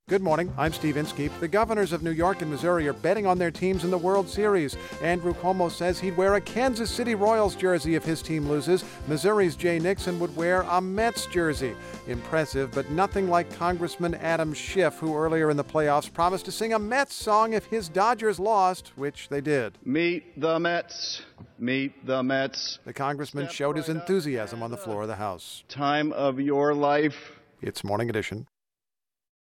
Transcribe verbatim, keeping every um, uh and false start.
Good morning, I'm Steve Inskeep. The governors of New York and Missouri are betting on their teams in the World Series. Andrew Cuomo says he'd wear a Kansas City Royals jersey if his team loses. Missouri's Jay Nixon would wear a Mets jersey. Impressive, but nothing like Congressman Adam Schiff, who earlier in the playoffs promised to sing a Mets song if his Dodgers lost, which they did. Meet the Mets. Meet the Mets. The congressman showed his enthusiasm on the floor of the House. Time of your life. It's Morning Edition.